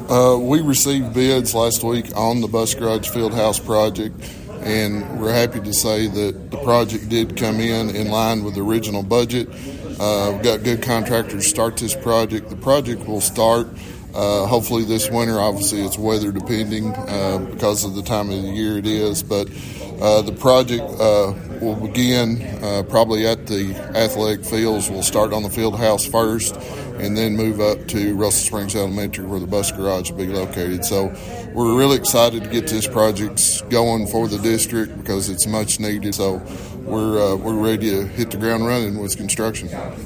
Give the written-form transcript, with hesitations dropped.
We received bids last week on the Bus Garage Fieldhouse project, and we're happy to say that the project did come in line with the original budget. We've got good contractors to start this project. The project will start hopefully this winter. Obviously, it's weather depending because of the time of the year it is, but the project will begin probably at the athletic fields. We'll start on the field house first and then move up to Russell Springs Elementary where the bus garage will be located. So we're really excited to get this project going for the district because it's much needed. So we're ready to hit the ground running with construction.